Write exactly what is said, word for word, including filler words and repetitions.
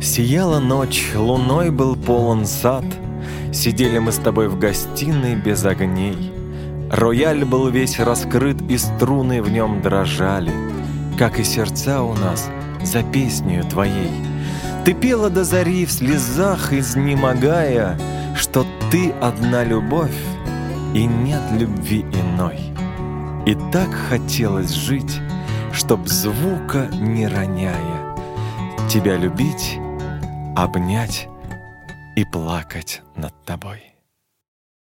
Сияла ночь, луной был полон сад. Сидели мы с тобой в гостиной без огней. Рояль был весь раскрыт, и струны в нем дрожали, как и сердца у нас за песнею твоей. Ты пела до зари в слезах, изнемогая, что ты одна любовь, и нет любви иной. И так хотелось жить, чтоб звука не роняя, тебя любить, обнять и плакать над тобой.